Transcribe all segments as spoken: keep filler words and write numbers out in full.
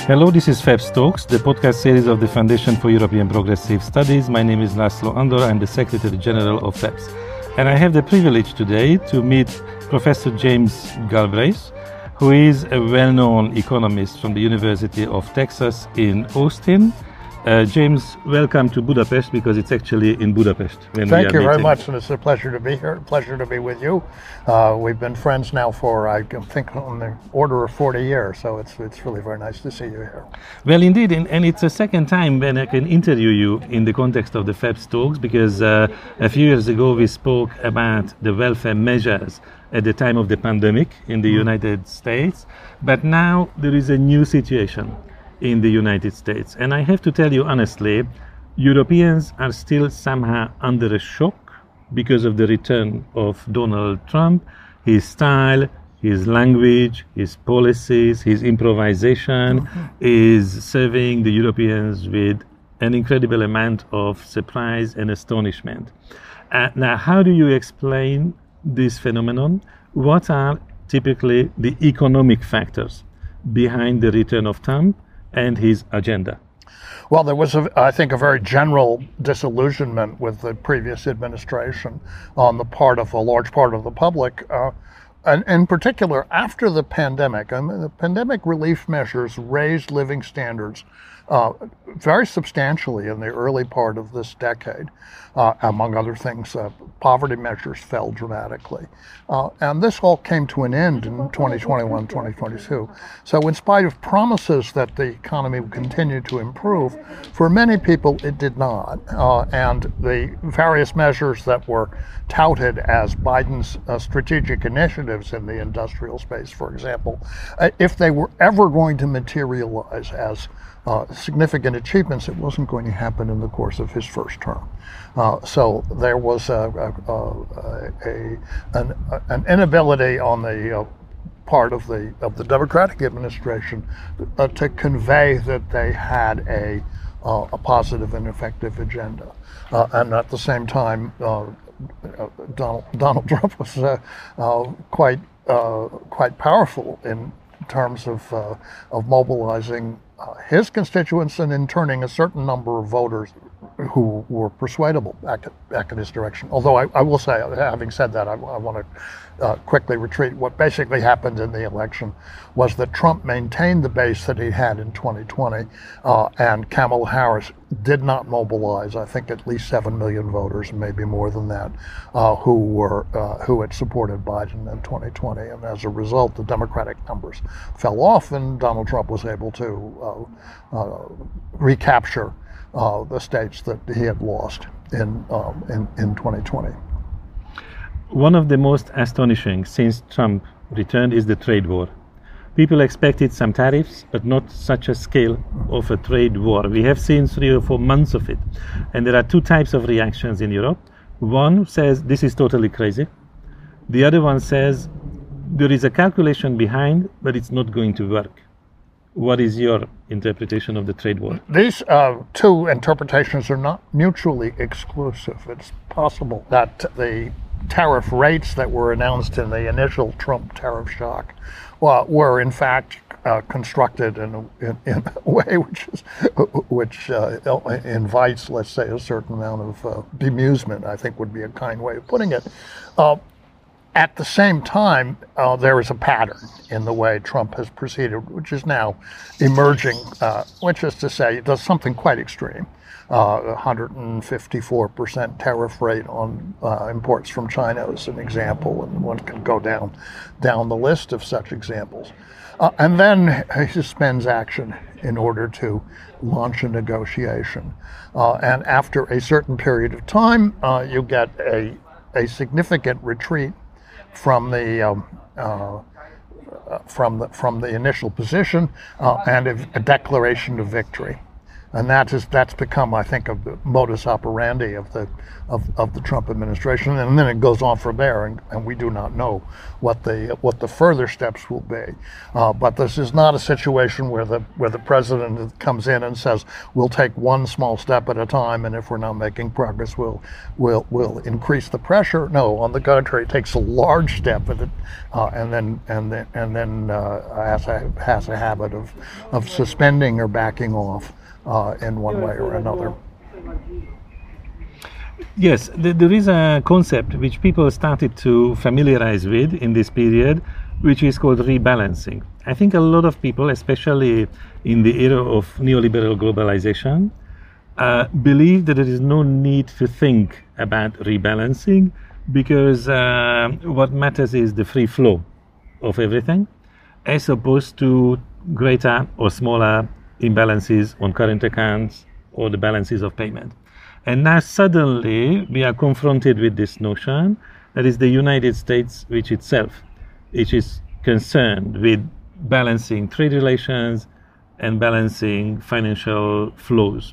Hello, this is FEPS Talks, the podcast series of the Foundation for European Progressive Studies. My name is László Andor. I'm the Secretary General of FEPS. And I have the privilege today to meet Professor James Galbraith, who is a well-known economist from the University of Texas in Austin. Uh, James, welcome to Budapest, because it's actually in Budapest. When Thank we are you very meeting. much, and it's a pleasure to be here. Pleasure to be with you. Uh, we've been friends now for, I think, on the order of forty years, so it's it's really very nice to see you here. Well, indeed, and, and it's a second time when I can interview you in the context of the FEPS Talks, because uh, a few years ago we spoke about the welfare measures at the time of the pandemic in the mm. United States, but now there is a new situation in the United States. And I have to tell you honestly, Europeans are still somehow under a shock because of the return of Donald Trump, his style, his language, his policies, his improvisation mm-hmm. is serving the Europeans with an incredible amount of surprise and astonishment. Uh, now, how do you explain this phenomenon? What are typically the economic factors behind the return of Trump and his agenda? Well, there was, a, I think, a very general disillusionment with the previous administration on the part of a large part of the public, uh, and in particular after the pandemic. I mean, the pandemic relief measures raised living standards uh, very substantially in the early part of this decade. Uh, among other things, uh, poverty measures fell dramatically. Uh, and this all came to an end in twenty twenty-one, twenty twenty-two. So in spite of promises that the economy would continue to improve, for many people it did not. Uh, and the various measures that were touted as Biden's uh, strategic initiatives in the industrial space, for example, uh, if they were ever going to materialize as Uh, significant achievements, it wasn't going to happen in the course of his first term. Uh, so there was a, a, a, a an, an inability on the uh, part of the of the Democratic administration uh, to convey that they had a uh, a positive and effective agenda, uh, and at the same time, uh, Donald Donald Trump was uh, uh, quite uh, quite powerful in terms of uh, of mobilizing Uh, his constituents and in turning a certain number of voters who were persuadable back, back in his direction. Although I, I will say, having said that, I, I want to uh, quickly retreat. What basically happened in the election was that Trump maintained the base that he had in twenty twenty, uh, and Kamala Harris did not mobilize, I think, at least seven million voters, maybe more than that, uh, who were uh, who had supported Biden in twenty twenty. And as a result, the Democratic numbers fell off, and Donald Trump was able to uh, uh, recapture uh, the states that he had lost in, um, in in twenty twenty. One of the most astonishing since Trump returned is the trade war. People expected some tariffs, but not such a scale of a trade war. We have seen three or four months of it. And there are two types of reactions in Europe. One says this is totally crazy. The other one says there is a calculation behind, but it's not going to work. What is your interpretation of the trade war? These uh, two interpretations are not mutually exclusive. It's possible that the tariff rates that were announced in the initial Trump tariff shock well, were in fact uh, constructed in a, in, in a way which is, which uh, invites, let's say, a certain amount of uh, bemusement, I think would be a kind way of putting it. Uh, At the same time, uh, there is a pattern in the way Trump has proceeded, which is now emerging, uh, which is to say, it does something quite extreme. Uh, one hundred fifty-four percent tariff rate on uh, imports from China is an example, and one can go down down the list of such examples. Uh, and then he suspends action in order to launch a negotiation. Uh, and after a certain period of time, uh, you get a, a significant retreat from the um, uh, from the from the initial position uh, and a, a declaration of victory. And that is that's become, I think, a modus operandi of the of, of the Trump administration, and then it goes on from there, and, and we do not know what the what the further steps will be. Uh, but this is not a situation where the where the president comes in and says we'll take one small step at a time, and if we're not making progress, we'll we'll we'll increase the pressure. No, on the contrary, it takes a large step at it, uh, and then and then and then uh, has a has a habit of of suspending or backing off. Uh, in one way or another. Yes, th- there is a concept which people started to familiarize with in this period, which is called rebalancing. I think a lot of people, especially in the era of neoliberal globalization, uh, believe that there is no need to think about rebalancing because uh, what matters is the free flow of everything, as opposed to greater or smaller imbalances on current accounts or the balances of payment. And now suddenly we are confronted with this notion that is the United States, which itself, which is concerned with balancing trade relations and balancing financial flows.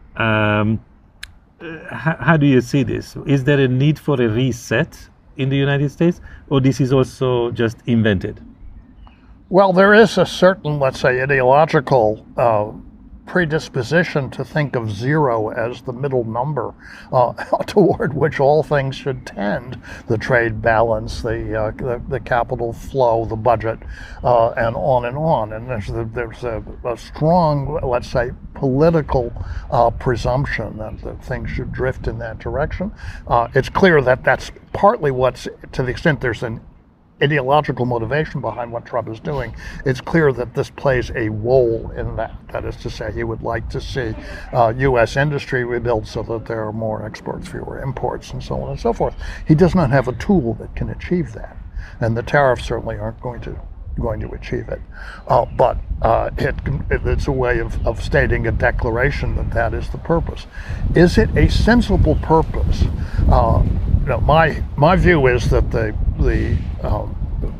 Um, how, how do you see this? Is there a need for a reset in the United States, or this is also just invented? Well, there is a certain, let's say, ideological uh, predisposition to think of zero as the middle number uh, toward which all things should tend: the trade balance, the uh, the, the capital flow, the budget, uh, and on and on. And there's a, there's a, a strong, let's say, political uh, presumption that, that things should drift in that direction. Uh, it's clear that that's partly what's, to the extent there's an ideological motivation behind what Trump is doing, it's clear that this plays a role in that. That is to say, he would like to see uh, U S industry rebuilt so that there are more exports, fewer imports, and so on and so forth. He does not have a tool that can achieve that, and the tariffs certainly aren't going to going to achieve it. Uh, but uh, it, it's a way of, of stating a declaration that that is the purpose. Is it a sensible purpose? Uh, you know, my my view is that the the um,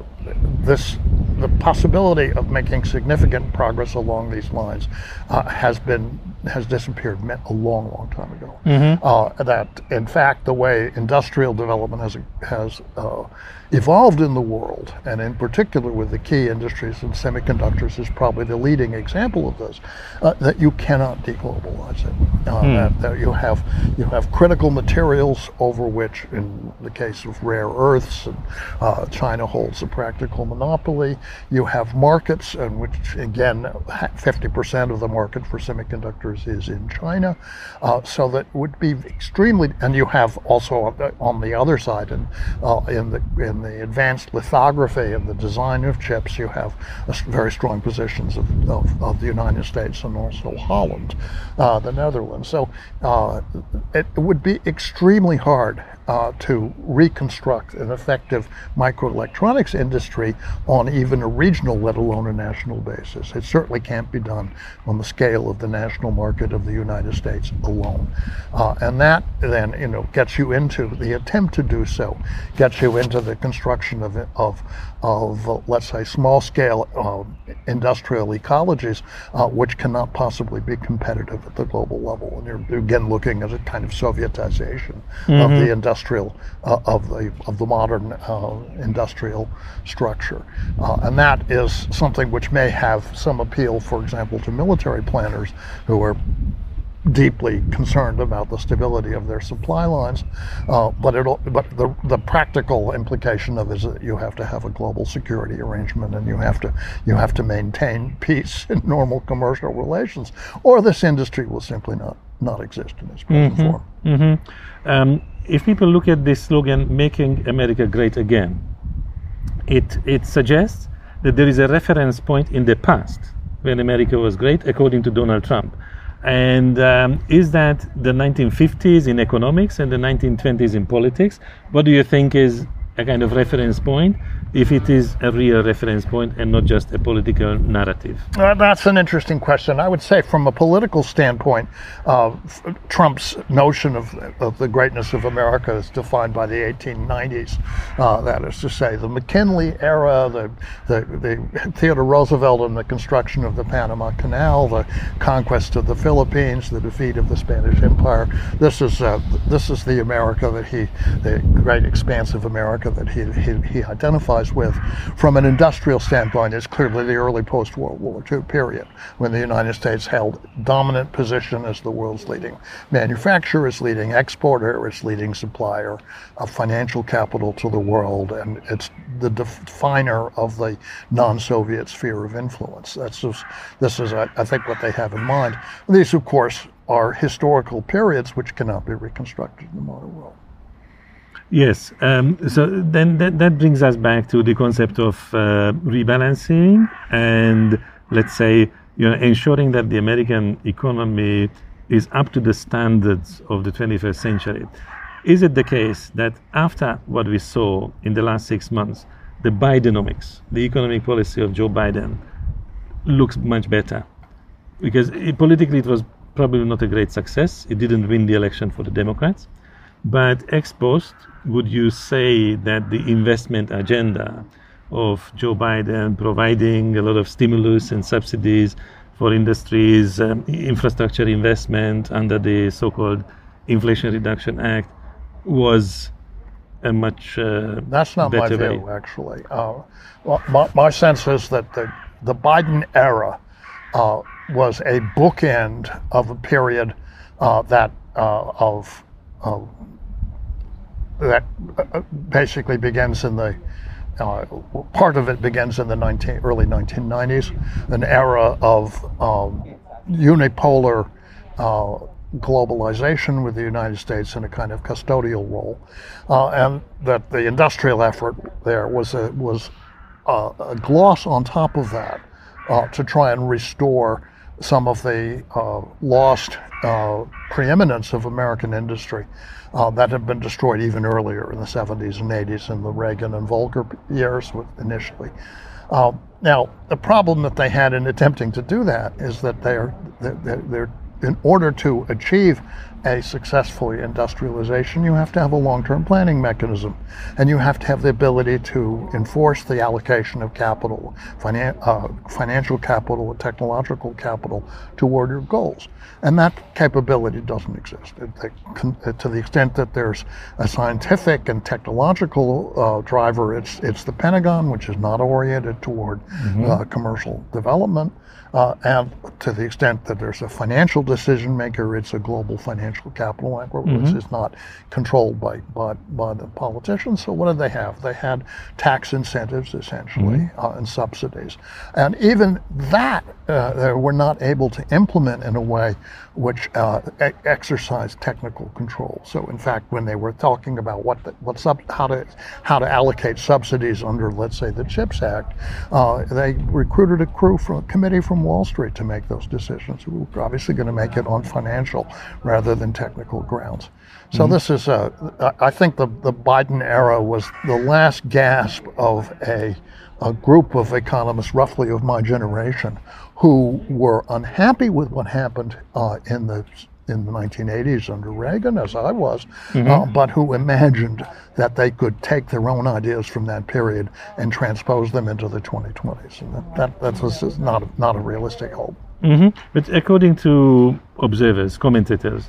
this the possibility of making significant progress along these lines uh, has been has disappeared a long, long time ago. Mm-hmm. Uh, that in fact the way industrial development has has uh, evolved in the world, and in particular with the key industries, and semiconductors is probably the leading example of this, uh, that you cannot deglobalize it. Uh, mm. that, that you have you have critical materials over which, in the case of rare earths, and, uh, China holds a practical monopoly. You have markets in which, again, fifty percent of the market for semiconductors is in China, uh, so that would be extremely. And you have also on the, on the other side, and uh, in the in the advanced lithography and the design of chips, you have a very strong positions of, of, of the United States and also Holland, uh, the Netherlands. So uh, it would be extremely hard uh, to reconstruct an effective microelectronics industry on even a regional, let alone a national basis. It certainly can't be done on the scale of the national market of the United States alone. Uh, and that then, you know, gets you into the attempt to do so, gets you into the construction of, of, of uh, let's say, small-scale uh, industrial ecologies, uh, which cannot possibly be competitive at the global level. And you're again looking at a kind of Sovietization mm-hmm. of the industrial, uh, of the of the modern uh, industrial structure, uh, and that is something which may have some appeal, for example, to military planners who are deeply concerned about the stability of their supply lines, uh, but it but the the practical implication of it is that you have to have a global security arrangement, and you have to you have to maintain peace in normal commercial relations, or this industry will simply not not exist in its present mm-hmm. form. Mm-hmm. Um, if people look at this slogan, "Making America Great Again," it it suggests that there is a reference point in the past when America was great, according to Donald Trump. And um, is that the nineteen fifties in economics and the nineteen twenties in politics? What do you think is a kind of reference point, if it is a real reference point and not just a political narrative? Uh, that's an interesting question. I would say from a political standpoint, uh, Trump's notion of, of the greatness of America is defined by the eighteen nineties. Uh, that is to say, the McKinley era, the, the, the Theodore Roosevelt and the construction of the Panama Canal, the conquest of the Philippines, the defeat of the Spanish Empire. This is uh, this is the America that he, the great expansive America that he, he, he identifies with. From an industrial standpoint, it's clearly the early post-World War Two period, when the United States held dominant position as the world's leading manufacturer, its leading exporter, its leading supplier of financial capital to the world, and it's the definer of the non-Soviet sphere of influence. That's just, this is, I, I think, what they have in mind. These, of course, are historical periods which cannot be reconstructed in the modern world. Yes, um, so then that, that brings us back to the concept of uh, rebalancing and, let's say, you know, ensuring that the American economy is up to the standards of the twenty-first century. Is it the case that after what we saw in the last six months, the Bidenomics, the economic policy of Joe Biden, looks much better? Because it, politically it was probably not a great success. It didn't win the election for the Democrats. But ex post, would you say that the investment agenda of Joe Biden, providing a lot of stimulus and subsidies for industries, um, infrastructure investment under the so-called Inflation Reduction Act, was a much uh, That's not my better view, way? actually. Uh, well, my, my sense is that the, the Biden era uh, was a bookend of a period uh, that uh, of uh, that basically begins in the uh, part of it begins in the nineteen, early nineteen nineties, an era of um, unipolar uh, globalization with the United States in a kind of custodial role, uh, and that the industrial effort there was a, was a, a gloss on top of that uh, to try and restore some of the uh, lost uh, preeminence of American industry uh, that had been destroyed even earlier in the seventies and eighties in the Reagan and Volcker years initially. Uh, now, the problem that they had in attempting to do that is that they're, they're, they're in order to achieve a successful industrialization, you have to have a long-term planning mechanism, and you have to have the ability to enforce the allocation of capital, finan- uh, financial capital, and technological capital toward your goals. And that capability doesn't exist. It, it, to the extent that there's a scientific and technological uh, driver, it's it's the Pentagon, which is not oriented toward mm-hmm. uh, commercial development. Uh, and to the extent that there's a financial decision maker, it's a global financial capital network, which mm-hmm. is not controlled by, by by the politicians. So what did they have? They had tax incentives, essentially, mm-hmm. uh, and subsidies. And even that uh, they were not able to implement in a way which uh, e- exercised technical control. So in fact, when they were talking about what the, what sub, how to how to allocate subsidies under, let's say, the CHIPS Act, uh, they recruited a crew from a committee from Wall Street to make those decisions. We were obviously going to make it on financial rather than technical grounds. So mm-hmm. this is, a, I think the, the Biden era was the last gasp of a, a group of economists, roughly of my generation, who were unhappy with what happened uh, in the in the nineteen eighties under Reagan, as I was, mm-hmm. uh, but who imagined that they could take their own ideas from that period and transpose them into the twenty twenties. And that, that that's just not, not a realistic hope. Mm-hmm. But according to observers, commentators,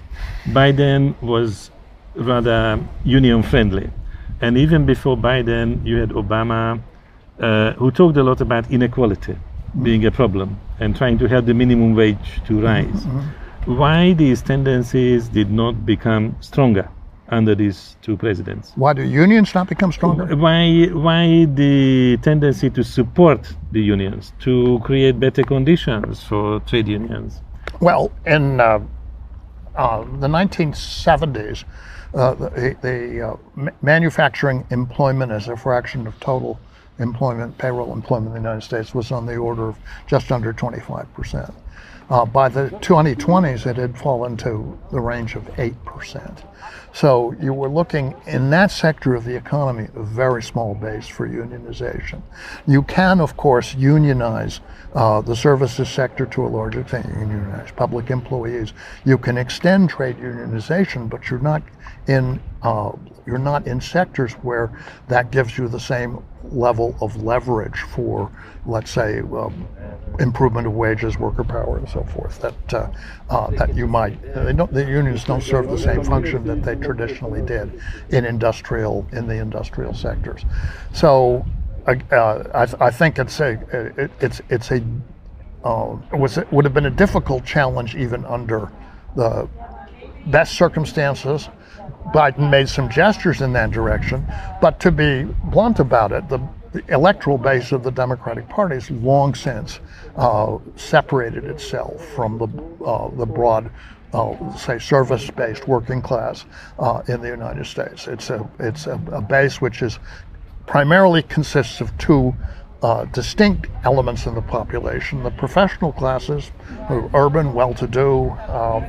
Biden was rather union-friendly. And even before Biden, you had Obama, uh, who talked a lot about inequality mm-hmm. being a problem and trying to help the minimum wage to rise. Mm-hmm. Why these tendencies did not become stronger under these two presidents? Why do unions not become stronger? Why why the tendency to support the unions, to create better conditions for trade unions? Well, in uh, uh, the nineteen seventies, uh, the, the uh, manufacturing employment as a fraction of total employment, payroll employment in the United States was on the order of just under twenty-five percent. Uh, by the twenty twenties, it had fallen to the range of eight percent. So you were looking in that sector of the economy, a very small base for unionization. You can, of course, unionize uh, the services sector to a large extent. You can unionize public employees. You can extend trade unionization, but you're not in uh, you're not in sectors where that gives you the same level of leverage for, let's say, um, improvement of wages, worker power, and so forth. That uh, uh, that you might they don't the unions don't serve the same function that they traditionally did in industrial in the industrial sectors. So uh, I, I think it's a it, it's it's a uh, it was it would have been a difficult challenge even under the best circumstances. Biden made some gestures in that direction, but to be blunt about it, the, the electoral base of the Democratic Party has long since uh, separated itself from the uh, the broad, uh, say, service-based working class uh, in the United States. It's a it's a, a base which is primarily consists of two uh, distinct elements in the population: the professional classes, who are urban, well-to-do, um,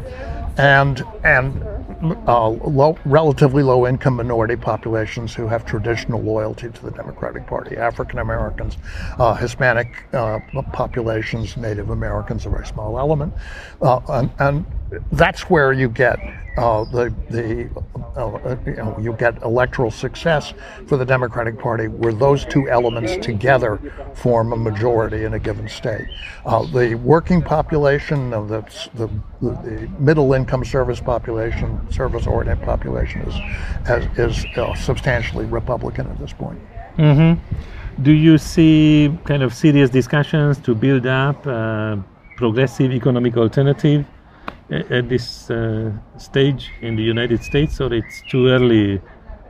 and and uh, low, relatively low-income minority populations who have traditional loyalty to the Democratic Party. African Americans, uh, Hispanic uh, populations, Native Americans, a very small element, uh, and, and that's where you get uh, the the uh, you know you get electoral success for the Democratic Party, where those two elements together form a majority in a given state. Uh, the working population of the the, the middle income service population, service oriented population, is is, is uh, substantially Republican at this point. Mm-hmm. Do you see kind of serious discussions to build up uh, progressive economic alternative at this uh, stage in the United States, or it's too early?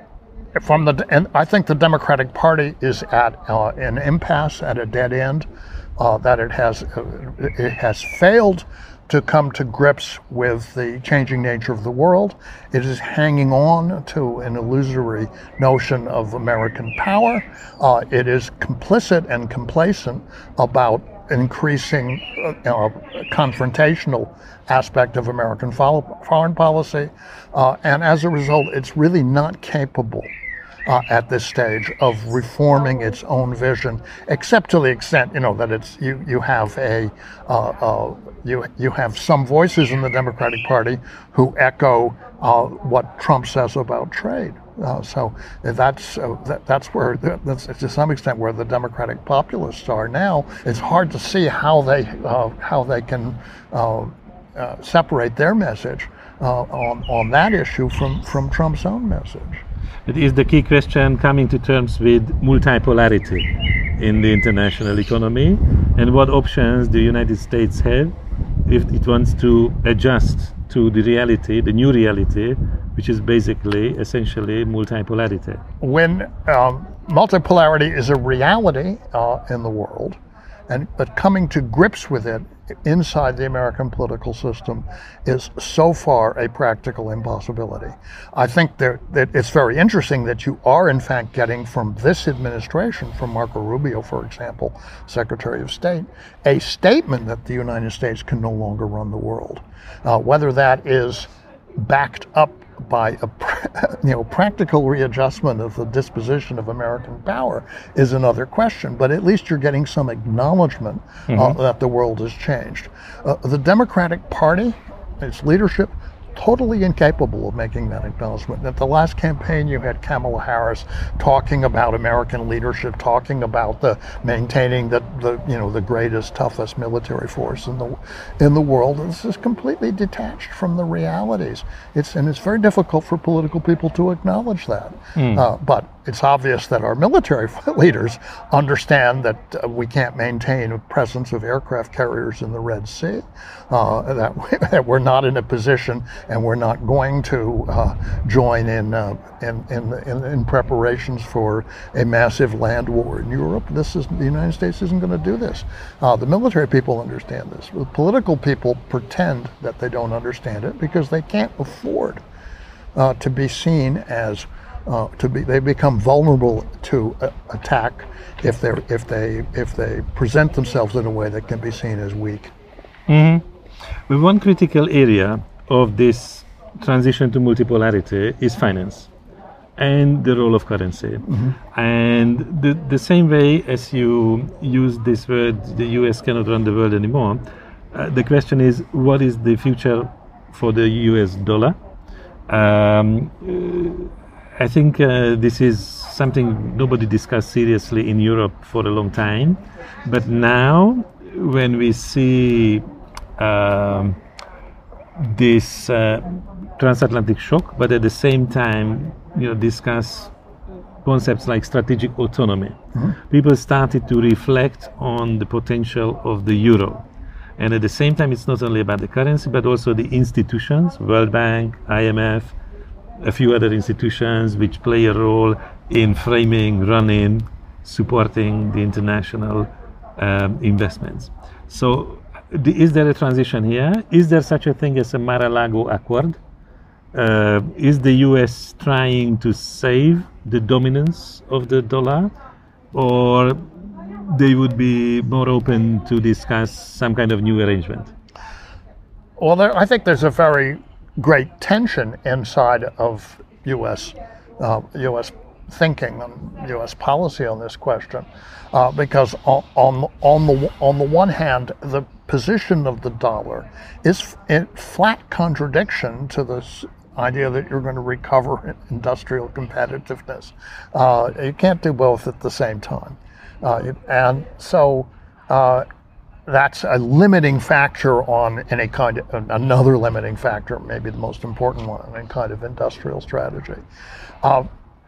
From the, and I think the Democratic Party is at uh, an impasse, at a dead end. Uh, that it has uh, it has failed to come to grips with the changing nature of the world. It is hanging on to an illusory notion of American power. Uh, it is complicit and complacent about increasing uh, uh, confrontational aspect of American follow- foreign policy, uh, and as a result, it's really not capable uh, at this stage of reforming its own vision, except to the extent, you know, that it's you you have a uh, uh, you you have some voices in the Democratic Party who echo uh, what Trump says about trade. Uh, so that's uh, that, that's where that's to some extent where the Democratic populists are now. It's hard to see how they uh, how they can uh, uh, separate their message uh, on on that issue from from Trump's own message. It is the key question, coming to terms with multipolarity in the international economy, and what options the United States have if it wants to adjust to the reality, the new reality, which is basically, essentially, multipolarity. When um, multipolarity is a reality uh, in the world, and but coming to grips with it inside the American political system is so far a practical impossibility. I think there, that it's very interesting that you are in fact getting from this administration, from Marco Rubio, for example, Secretary of State, a statement that the United States can no longer run the world. Uh, whether that is backed up by a you know practical readjustment of the disposition of American power is another question, but at least you're getting some acknowledgement mm-hmm. uh, that the world has changed. Uh, the Democratic Party, its leadership, totally incapable of making that acknowledgement. At the last campaign, you had Kamala Harris talking about American leadership, talking about the maintaining the, the you know the greatest, toughest military force in the in the world. This is completely detached from the realities. It's and it's very difficult for political people to acknowledge that. Mm. Uh, but it's obvious that our military leaders understand that uh, we can't maintain a presence of aircraft carriers in the Red Sea, uh, that, we, that we're not in a position and we're not going to uh, join in, uh, in, in, in, in preparations for a massive land war in Europe. This is, the United States isn't going to do this. Uh, the military people understand this. The political people pretend that they don't understand it because they can't afford uh, to be seen as Uh, to be, they become vulnerable to uh, attack if they if they if they present themselves in a way that can be seen as weak. Mm-hmm. But one critical area of this transition to multipolarity is finance and the role of currency. Mm-hmm. And the, the same way as you use this word, the U S cannot run the world anymore, uh, the question is, what is the future for the U S dollar? Um, I think uh, this is something nobody discussed seriously in Europe for a long time. But now, when we see um, this uh, transatlantic shock, but at the same time, you know, discuss concepts like strategic autonomy, mm-hmm. people started to reflect on the potential of the euro. And at the same time, it's not only about the currency, but also the institutions, World Bank, I M F, a few other institutions which play a role in framing, running, supporting the international um, investments. So the, is there a transition here? Is there such a thing as a Mar-a-Lago Accord? Uh, is the U S trying to save the dominance of the dollar, or they would be more open to discuss some kind of new arrangement? Well, there, I think there's a very great tension inside of U S uh, U S thinking and U S policy on this question, uh, because on, on on the on the one hand, the position of the dollar is in flat contradiction to this idea that you're going to recover industrial competitiveness. Uh, you can't do both at the same time. Uh, and so uh, that's a limiting factor on any kind of, another limiting factor, maybe the most important one, in any kind of industrial strategy. Uh,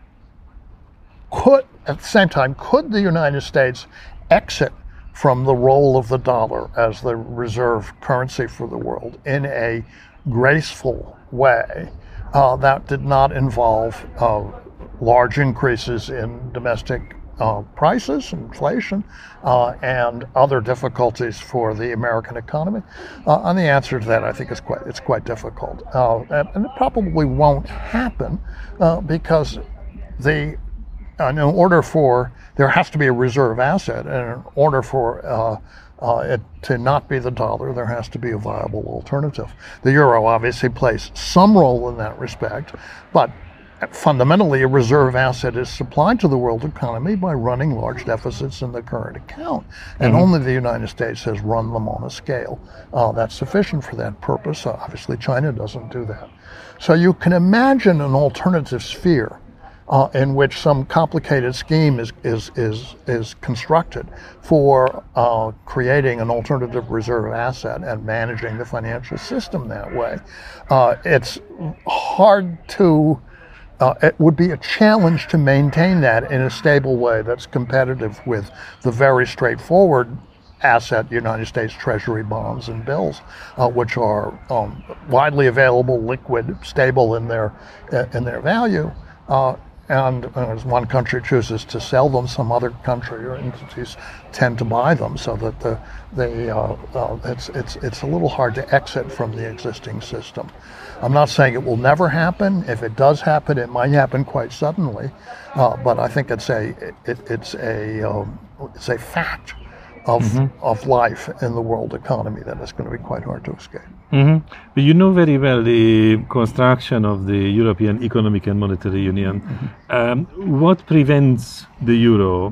could, at the same time, could the United States exit from the role of the dollar as the reserve currency for the world in a graceful way uh, that did not involve uh, large increases in domestic Uh, prices, inflation, uh, and other difficulties for the American economy? Uh, and the answer to that, I think, is quite it's quite difficult, uh, and, and it probably won't happen uh, because the uh, in order for there has to be a reserve asset, and in order for uh, uh, it to not be the dollar, there has to be a viable alternative. The euro obviously plays some role in that respect, but fundamentally, a reserve asset is supplied to the world economy by running large deficits in the current account. And mm-hmm. only the United States has run them on a scale uh, that's sufficient for that purpose. Uh, obviously, China doesn't do that. So you can imagine an alternative sphere uh, in which some complicated scheme is is is, is constructed for uh, creating an alternative reserve asset and managing the financial system that way. Uh, it's hard to Uh, it would be a challenge to maintain that in a stable way that's competitive with the very straightforward asset United States Treasury bonds and bills, uh, which are um, widely available, liquid, stable in their uh, in their value. Uh, and uh, as one country chooses to sell them, some other country or entities tend to buy them, so that the they uh, uh, it's it's it's a little hard to exit from the existing system. I'm not saying it will never happen. If it does happen, it might happen quite suddenly. Uh, but I think it's a it, it's a um, it's a fact of mm-hmm. of life in the world economy that is going to be quite hard to escape. Mm-hmm. But you know very well the construction of the European Economic and Monetary Union. Mm-hmm. Um, what prevents the euro uh,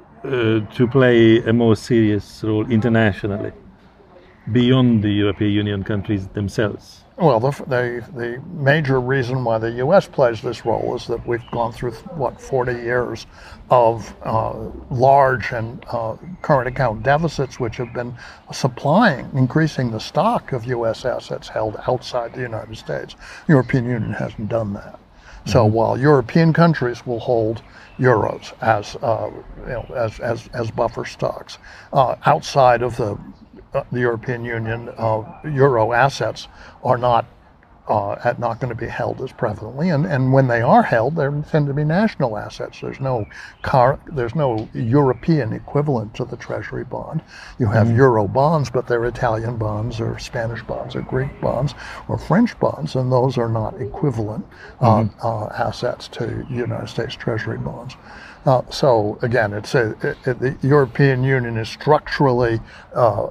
to play a more serious role internationally beyond the European Union countries themselves? Well, the, the the major reason why the U S plays this role is that we've gone through, what, forty years of uh, large and uh, current account deficits, which have been supplying, increasing the stock of U S assets held outside the United States. The European Union hasn't done that. Mm-hmm. So while European countries will hold euros as uh, you know, as, as, as buffer stocks, uh, outside of the Uh, the European Union, uh, euro assets are not uh, not going to be held as prevalently, and, and when they are held, they tend to be national assets. There's no car, there's no European equivalent to the Treasury bond. You have mm-hmm. euro bonds, but they're Italian bonds or Spanish bonds or Greek bonds or French bonds, and those are not equivalent uh, mm-hmm. uh, assets to United States Treasury bonds. Uh, so again, it's a, it, it, the European Union is structurally uh, and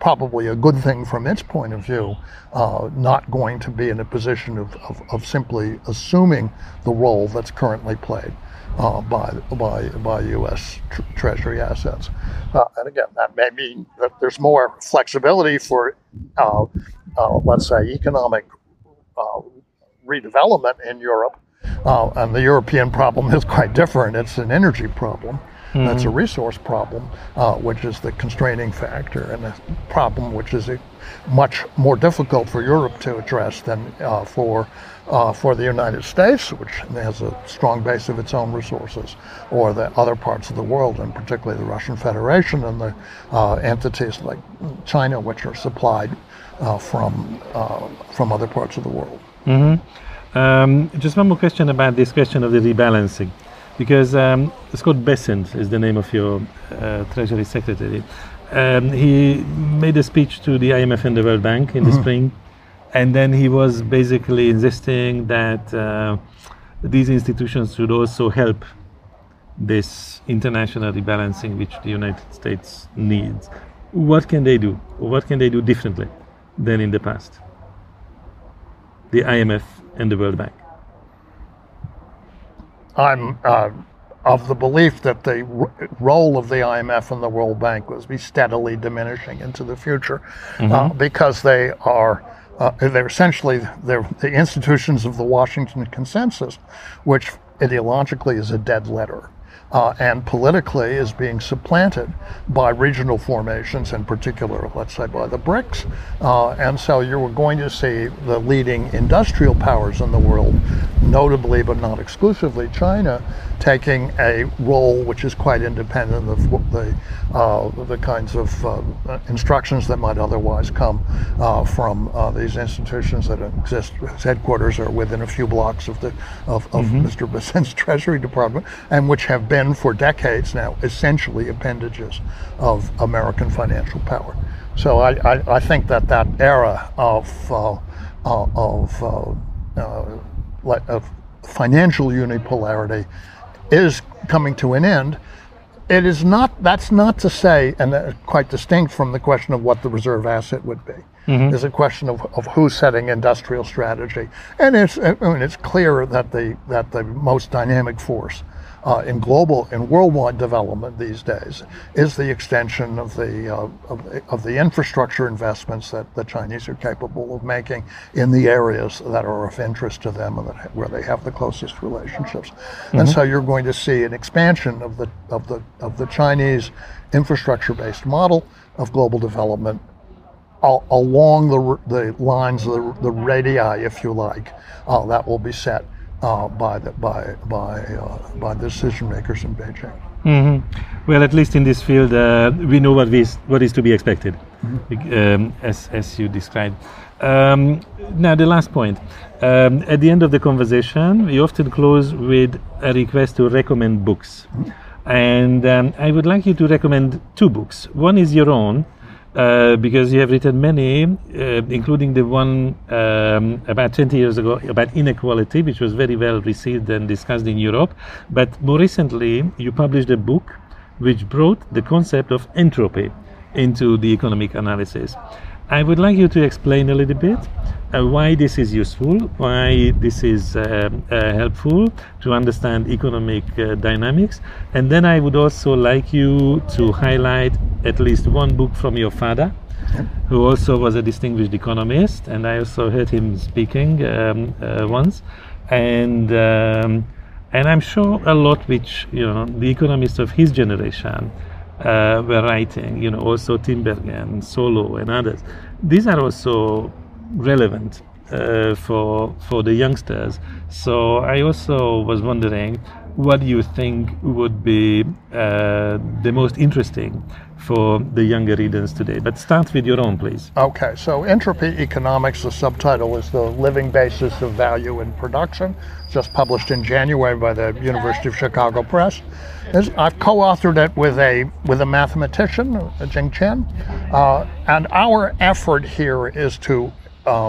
probably a good thing from its point of view, uh, not going to be in a position of, of, of simply assuming the role that's currently played uh, by, by, by U S tr- Treasury assets. Uh, and again, that may mean that there's more flexibility for, uh, uh, let's say, economic uh, redevelopment in Europe. Uh, and the European problem is quite different. It's an energy problem. Mm-hmm. That's a resource problem, uh, which is the constraining factor, and a problem which is a much more difficult for Europe to address than uh, for uh, for the United States, which has a strong base of its own resources, or the other parts of the world, and particularly the Russian Federation and the uh, entities like China, which are supplied uh, from uh, from other parts of the world. Mm-hmm. Um, just one more question about this question of the rebalancing. Because um, Scott Bessent is the name of your uh, Treasury Secretary. Um, he made a speech to the I M F and the World Bank in mm-hmm. the spring, and then he was basically insisting that uh, these institutions should also help this international rebalancing which the United States needs. What can they do? What can they do differently than in the past? The I M F and the World Bank. I'm uh, of the belief that the r- role of the I M F and the World Bank will be steadily diminishing into the future, mm-hmm. uh, because they are uh, they're essentially they're the institutions of the Washington Consensus, which ideologically is a dead letter. Uh, and politically is being supplanted by regional formations, in particular, let's say, by the BRICS. Uh, and so you're going to see the leading industrial powers in the world, notably but not exclusively China, taking a role which is quite independent of the uh, the kinds of uh, instructions that might otherwise come uh, from uh, these institutions that exist. Its headquarters are within a few blocks of the of, of mm-hmm. Mister Bessent's Treasury Department, and which have been for decades now essentially appendages of American financial power. So I, I, I think that that era of uh, uh, of, uh, uh, of financial unipolarity is coming to an end. It is not. That's not to say, and uh, quite distinct from the question of what the reserve asset would be. Mm-hmm. There's a question of, of who's setting industrial strategy, and it's. I mean, it's clear that the that the most dynamic force uh, in global in worldwide development these days is the extension of the uh, of, the, of the infrastructure investments that the Chinese are capable of making in the areas that are of interest to them and that, where they have the closest relationships. Mm-hmm. And so you're going to see an expansion of the of the of the Chinese infrastructure-based model of global development all, along the the lines of the, the radii, if you like, uh, that will be set Uh, by the, by by uh, by decision makers in Beijing. Mm-hmm. Well, at least in this field, uh, we know what is what is to be expected, mm-hmm. um, as as you described. Um, now, the last point. Um, at the end of the conversation, we often close with a request to recommend books, mm-hmm. and um, I would like you to recommend two books. One is your own. Uh, because you have written many, uh, including the one um, about twenty years ago about inequality, which was very well received and discussed in Europe. But more recently, you published a book which brought the concept of entropy into the economic analysis. I would like you to explain a little bit uh, why this is useful, why this is uh, uh, helpful to understand economic uh, dynamics. And then I would also like you to highlight at least one book from your father, yep. who also was a distinguished economist, and I also heard him speaking um, uh, once. And um, and I'm sure a lot which, you know, the economists of his generation Uh, were writing, you know, also Tinbergen, Solow, and others. These are also relevant uh, for for the youngsters. So I also was wondering, what do you think would be uh, the most interesting for the younger readers today? But start with your own, please. Okay, so Entropy Economics, the subtitle is The Living Basis of Value in Production, just published in January by the University of Chicago Press. I've co-authored it with a with a mathematician, Jing Chen, uh, and our effort here is to uh,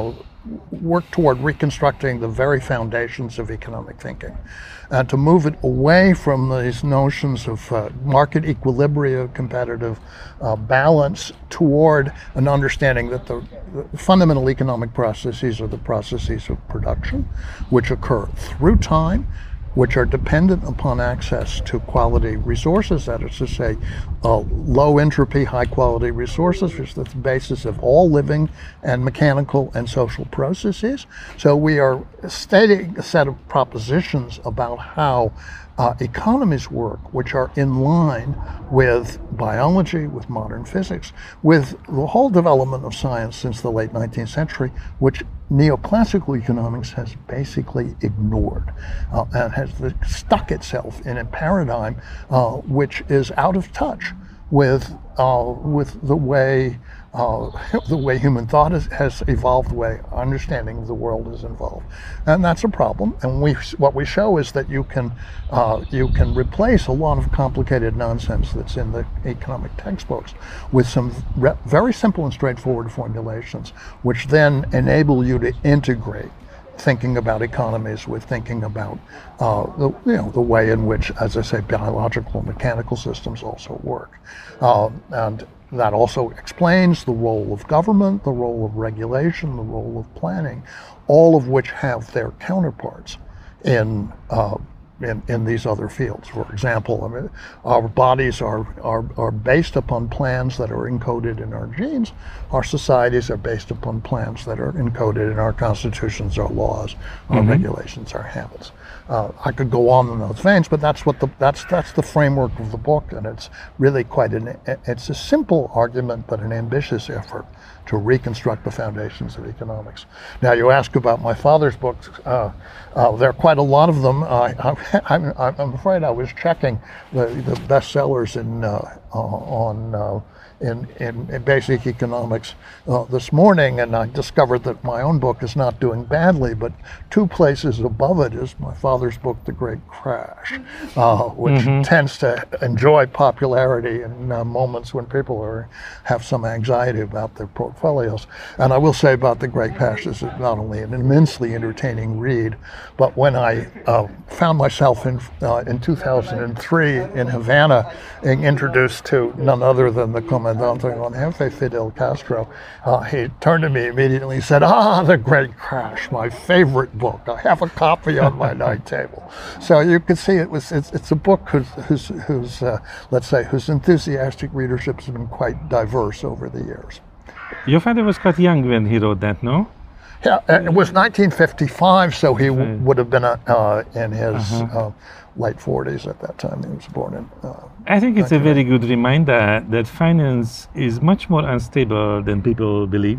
work toward reconstructing the very foundations of economic thinking, and to move it away from these notions of uh, market equilibrium, competitive uh, balance, toward an understanding that the, the fundamental economic processes are the processes of production, which occur through time, which are dependent upon access to quality resources, that is to say, uh, low entropy, high quality resources, which is the basis of all living and mechanical and social processes. So we are stating a set of propositions about how uh, economies work, which are in line with biology, with modern physics, with the whole development of science since the late nineteenth century, which neoclassical economics has basically ignored uh, and has stuck itself in a paradigm uh, which is out of touch with uh, with the way uh, the way human thought is, has evolved, the way understanding of the world is involved, and that's a problem. And we what we show is that you can uh, you can replace a lot of complicated nonsense that's in the economic textbooks with some re- very simple and straightforward formulations, which then enable you to integrate thinking about economies with thinking about uh, the you know the way in which, as I say, biological and mechanical systems also work, uh, and that also explains the role of government, the role of regulation, the role of planning, all of which have their counterparts in uh, in, in these other fields. For example, I mean, our bodies are, are, are based upon plans that are encoded in our genes. Our societies are based upon plans that are encoded in our constitutions, our laws, our mm-hmm. regulations, our habits. Uh, I could go on in those veins, but that's what the that's that's the framework of the book, and it's really quite an it's a simple argument, but an ambitious effort to reconstruct the foundations of economics. Now, you ask about my father's books. Uh, uh, there are quite a lot of them. Uh, I, I'm, I'm afraid I was checking the, the bestsellers in uh, uh, on. Uh, In, in, in basic economics uh, this morning, and I discovered that my own book is not doing badly, but two places above it is my father's book, The Great Crash, uh, which mm-hmm. tends to enjoy popularity in uh, moments when people are have some anxiety about their portfolios. And I will say about The Great Crash, this is not only an immensely entertaining read, but when I uh, found myself in uh, in two thousand three in Havana, being introduced to none other than the Comandante en Jefe, Fidel Castro, uh, he turned to me immediately and said, "Ah, The Great Crash, my favorite book. I have a copy on my night table." So you can see it was it's, it's a book whose whose, whose uh, let's say whose enthusiastic readership has been quite diverse over the years. Your father was quite young when he wrote that, no? Yeah, it was nineteen fifty-five, so he w- would have been uh, in his uh-huh. uh, late forties at that time. He was born in. Uh, I think it's a very good reminder that finance is much more unstable than people believe.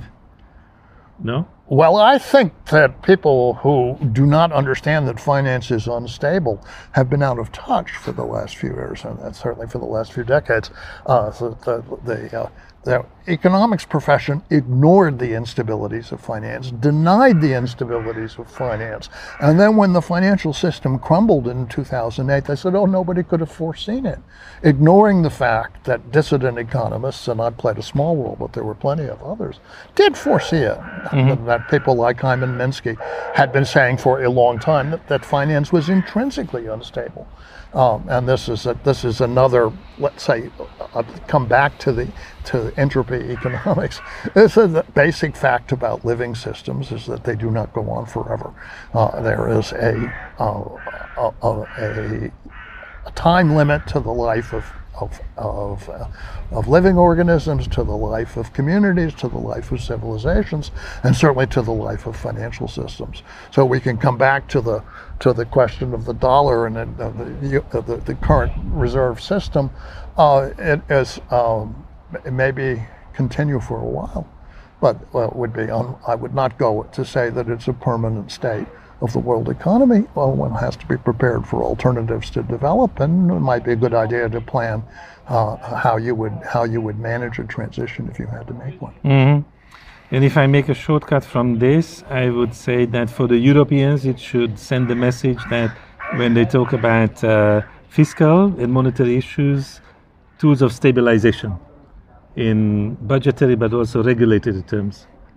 No? Well, I think that people who do not understand that finance is unstable have been out of touch for the last few years, and that's certainly for the last few decades. Uh, so the the, uh, the economics profession ignored the instabilities of finance, denied the instabilities of finance, and then when the financial system crumbled in two thousand eight, they said, "Oh, nobody could have foreseen it," ignoring the fact that dissident economists, and I played a small role, but there were plenty of others, did foresee it. Mm-hmm. That people like Hyman Minsky had been saying for a long time that, that finance was intrinsically unstable. Um, and this is a, this is another, let's say, uh, come back to the to entropy economics. This is the basic fact about living systems is that they do not go on forever. Uh, there is a, uh, a, a a time limit to the life of of of, uh, of living organisms, to the life of communities, to the life of civilizations, and certainly to the life of financial systems. So we can come back to the to the question of the dollar and uh, the, uh, the the current reserve system. Uh, it is um, it may be continue for a while, but well, it would be un, I would not go to say that it's a permanent state of the world economy. Well, one has to be prepared for alternatives to develop, and it might be a good idea to plan uh, how you would how you would manage a transition if you had to make one. Mm-hmm. And if I make a shortcut from this, I would say that for the Europeans, it should send the message that when they talk about uh, fiscal and monetary issues, tools of stabilization in budgetary but also regulatory terms.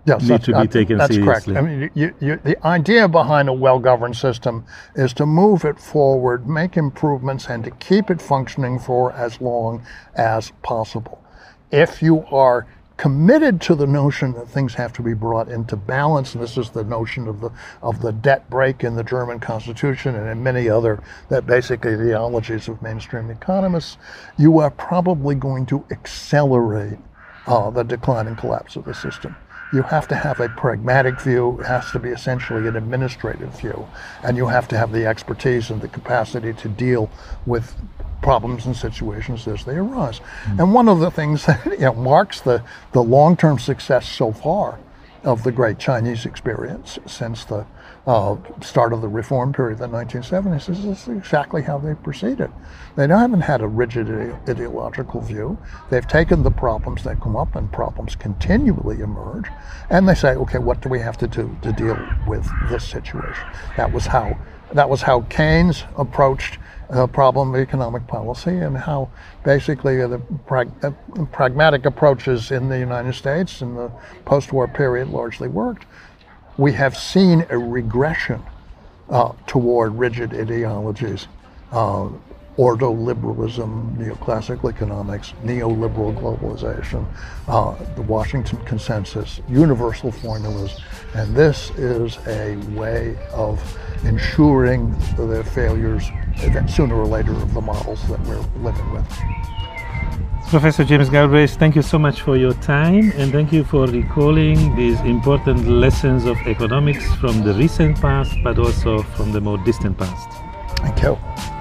Yes, need that's, to be taken that's seriously. correct. I mean, you, you, the idea behind a well-governed system is to move it forward, make improvements, and to keep it functioning for as long as possible. If you are committed to the notion that things have to be brought into balance, and this is the notion of the of the debt break in the German Constitution and in many other that basically ideologies of mainstream economists, you are probably going to accelerate uh, the decline and collapse of the system. You have to have a pragmatic view. It has to be essentially an administrative view, and you have to have the expertise and the capacity to deal with problems and situations as they arise. Mm-hmm. And one of the things that you know, marks the, the long-term success so far of the great Chinese experience since the uh, start of the reform period of the nineteen seventies is this is exactly how they proceeded. They haven't had a rigid ide- ideological view. They've taken the problems that come up, and problems continually emerge, and they say, okay, what do we have to do to deal with this situation? That was how that was how Keynes approached the problem of economic policy, and how basically the prag- uh, pragmatic approaches in the United States in the post-war period largely worked. We have seen a regression uh, toward rigid ideologies, uh, ordoliberalism, neoclassical economics, neoliberal globalization, uh, the Washington Consensus, universal formulas, and this is a way of ensuring the failures sooner or later of the models that we're living with. Professor James Galbraith, thank you so much for your time, and thank you for recalling these important lessons of economics from the recent past, but also from the more distant past. Thank you.